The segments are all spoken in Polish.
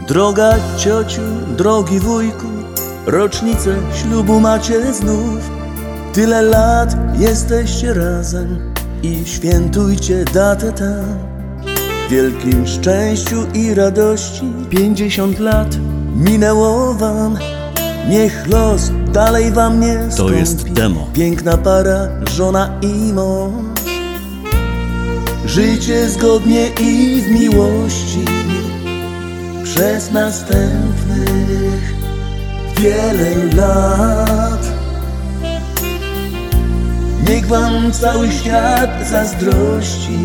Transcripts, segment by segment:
Droga ciociu, drogi wujku, rocznicę ślubu macie znów. Tyle lat jesteście razem i świętujcie datę tę. W wielkim szczęściu i radości 50 lat minęło wam. Niech los dalej wam nie stąpi. To jest demo. Piękna para, żona i mąż. Żyjcie zgodnie i w miłości przez następnych wiele lat. Niech wam cały świat zazdrości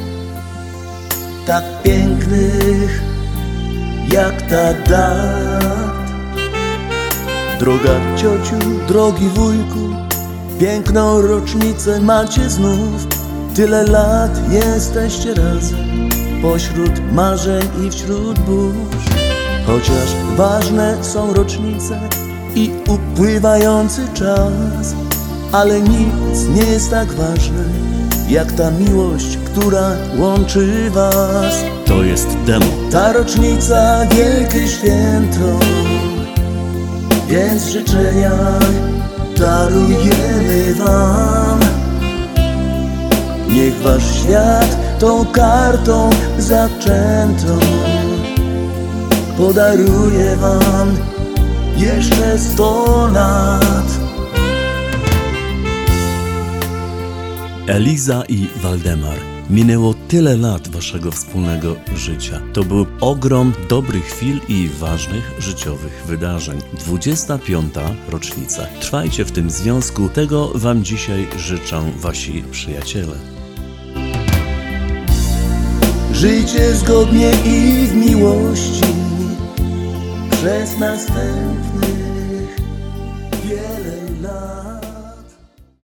tak pięknych jak ta dat. Droga ciociu, drogi wujku, piękną rocznicę macie znów. Tyle lat jesteście razem, pośród marzeń i wśród burz. Chociaż ważne są rocznice i upływający czas, ale nic nie jest tak ważne jak ta miłość, która łączy was. To jest demo. Ta rocznica wielkie święto, więc życzenia darujemy wam. Niech wasz świat tą kartą zaczętą podaruje wam jeszcze 100 lat. Eliza i Waldemar. Minęło tyle lat waszego wspólnego życia. To był ogrom dobrych chwil i ważnych życiowych wydarzeń. 25. rocznica. Trwajcie w tym związku. Tego wam dzisiaj życzą wasi przyjaciele. Żyjcie zgodnie i w miłości przez następny